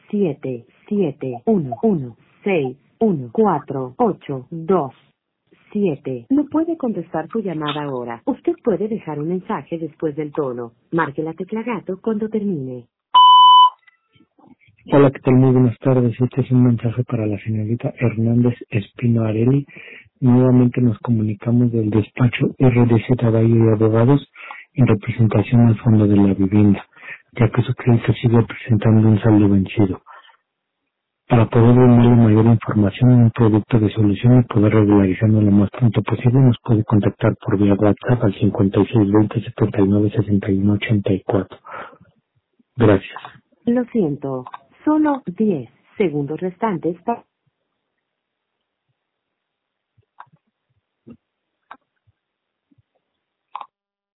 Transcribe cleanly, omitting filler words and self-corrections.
7, 7, 1, 1, 6, 1, 4, 8, 2, 7. No puede contestar su llamada ahora. Usted puede dejar un mensaje después del tono. Marque la tecla gato cuando termine. Hola, ¿qué tal? Muy buenas tardes. Este es un mensaje para la señorita Hernández Espino Areli. Nuevamente nos comunicamos del despacho RDZ Valle de Abogados en representación al Fondo de la Vivienda, ya que su crédito sigue presentando un saldo vencido. Para poder darle mayor información en un producto de solución y poder regularizarlo lo más pronto posible, nos puede contactar por vía WhatsApp al 5620 79 61 84. Gracias. Lo siento. Solo 10 segundos restantes para...